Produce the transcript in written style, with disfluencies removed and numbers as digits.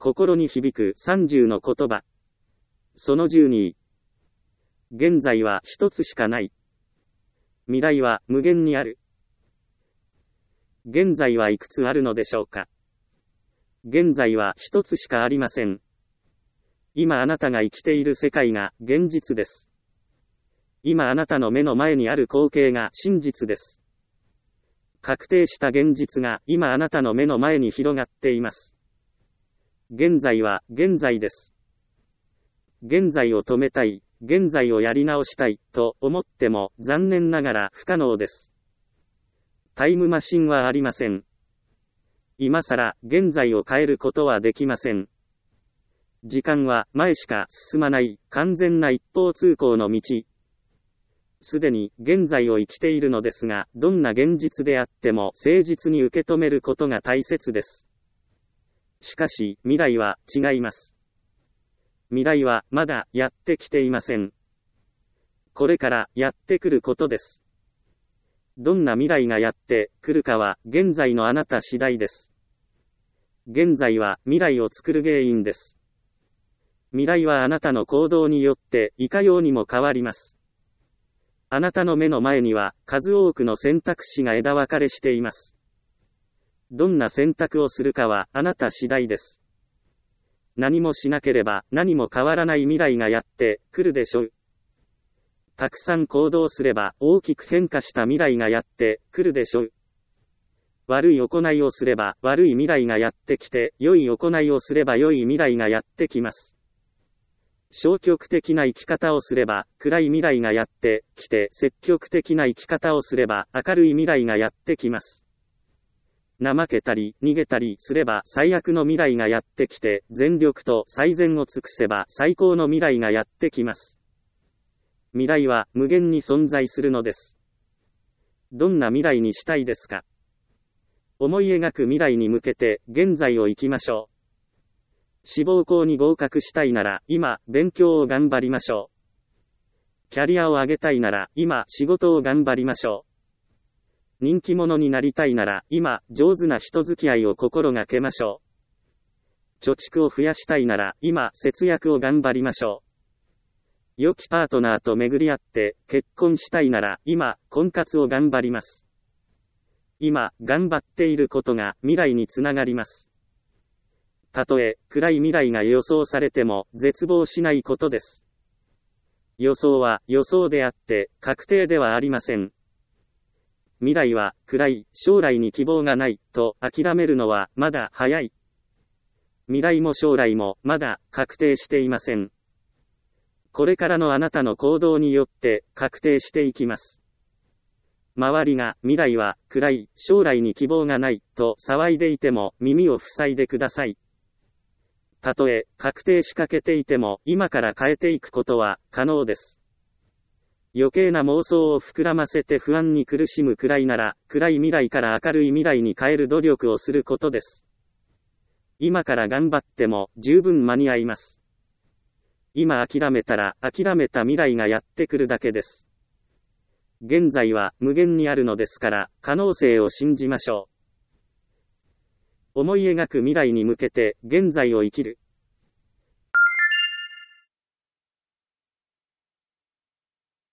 心に響く30の言葉。その12。現在は一つしかない。未来は無限にある。現在はいくつあるのでしょうか。現在は一つしかありません。今あなたが生きている世界が現実です。今あなたの目の前にある光景が真実です。確定した現実が今あなたの目の前に広がっています。現在は現在です。現在を止めたい、現在をやり直したいと思っても残念ながら不可能です。タイムマシンはありません。今さら現在を変えることはできません。時間は前しか進まない完全な一方通行の道。すでに現在を生きているのですが、どんな現実であっても誠実に受け止めることが大切です。しかし、未来は違います。未来はまだやってきていません。これからやってくることです。どんな未来がやってくるかは現在のあなた次第です。現在は未来を作る原因です。未来はあなたの行動によっていかようにも変わります。あなたの目の前には数多くの選択肢が枝分かれしています。どんな選択をするかはあなた次第です。何もしなければ何も変わらない未来がやってくるでしょう。たくさん行動すれば大きく変化した未来がやってくるでしょう。悪い行いをすれば悪い未来がやってきて、良い行いをすれば良い未来がやってきます。消極的な生き方をすれば暗い未来がやってきて、積極的な生き方をすれば明るい未来がやってきます。怠けたり逃げたりすれば最悪の未来がやってきて、全力と最善を尽くせば最高の未来がやってきます。未来は無限に存在するのです。どんな未来にしたいですか？思い描く未来に向けて現在を生きましょう。志望校に合格したいなら今勉強を頑張りましょう。キャリアを上げたいなら今仕事を頑張りましょう。人気者になりたいなら今上手な人付き合いを心がけましょう。貯蓄を増やしたいなら今節約を頑張りましょう。良きパートナーと巡り合って結婚したいなら今婚活を頑張ります。今頑張っていることが未来につながります。たとえ暗い未来が予想されても絶望しないことです。予想は予想であって確定ではありません。未来は暗い、将来に希望がないと諦めるのはまだ早い。未来も将来もまだ確定していません。これからのあなたの行動によって確定していきます。周りが未来は暗い、将来に希望がないと騒いでいても耳を塞いでください。たとえ確定しかけていても今から変えていくことは可能です。余計な妄想を膨らませて不安に苦しむくらいなら、暗い未来から明るい未来に変える努力をすることです。今から頑張っても十分間に合います。今諦めたら諦めた未来がやってくるだけです。現在は無限にあるのですから可能性を信じましょう。思い描く未来に向けて現在を生きる。